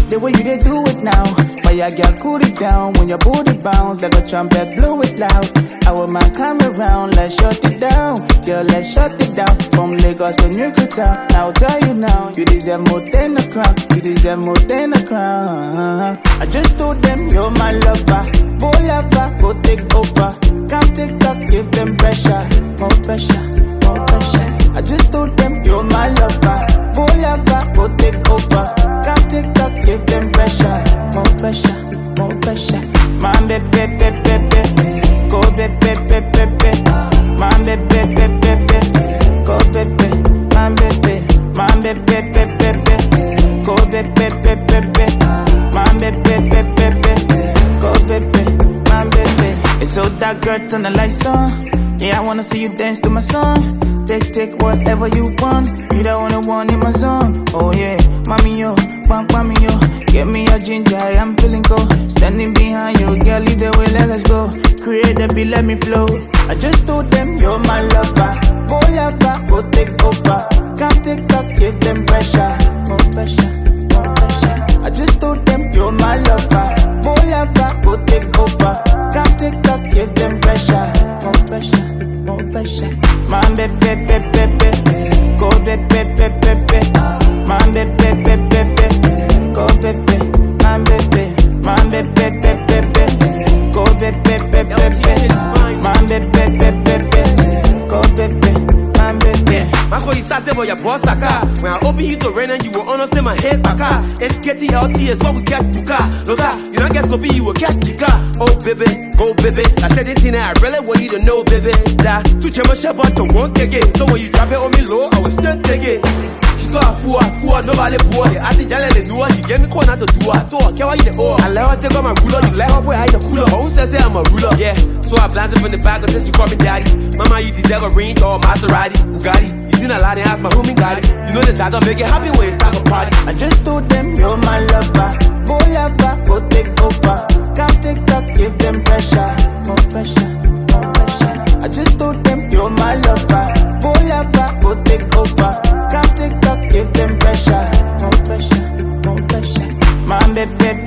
the way you they do it now. Fire girl, cool it down. When your booty bounce like a trumpet, blow it loud. Our man come around, let's shut it down. Girl, let's shut it down. From Lagos to Newcastle, I'll tell you now, you deserve more than a crown. You deserve more than a crown. I just told them you're my lover, boy lover, go take over. Can't take up, give them pressure, more pressure, more pressure. I just told them you're my lover, boy lover, go take over. Can't take up, give them pressure, more pressure, more pressure. My baby, baby, baby, go baby, baby, baby. My baby, baby, baby, go baby, my baby, my baby, baby, baby, go baby, baby, baby. My baby, baby, baby, go baby, my baby. It's so dark, girl, turn the lights on. Yeah, I wanna see you dance to my song. Take whatever you want. You the only one in my zone. Oh yeah, mommy yo, mommy yo. Get me a ginger, I'm feeling cold. Standing behind you, girl, lead the way, let us go. Create the beat, let me flow. I just told them you're my lover, boy lover, go take over. Can't take up, give them pressure, more pressure, more pressure. I just told them you're my lover, boy lover, go take over. Can't take up, give them pressure, more pressure, more pressure. My baby, baby, baby, go baby, baby, baby. My baby, baby, baby, go baby, my baby, my baby, baby, baby, go baby, baby, baby. My baby, baby, baby, go baby, my baby. My boy, you say boy, your boss car. When I open you to rain and you will honestly my head back. Educating LT is what we catch to car. Look out, you don't get scoopy, you will catch the car. Oh baby, go baby. I said it in I really want you to know, baby. That to change my shepherd to one again. So when you drop it on me low, I will still take it. She got a fool, school, nobody poor. I think Jalen they do what she gave me corner to do her. So I can't wait the all. I let her take on my ruler, you let her boy hide the cooler. Who says I'm a ruler? Yeah, so I planted from the back until she called me daddy. Mama, you deserve a ring or Maserati, Bugatti. You didn't lie and ask my homie got it. You know that don't make it happy when it's like a party. I just told them you're my lover, boy lover, go take over. Can't take up, give them pressure, more pressure, more pressure. I just told them you're my lover, boy lover, go take over. Can't take up, give them pressure, more pressure, more pressure. My baby,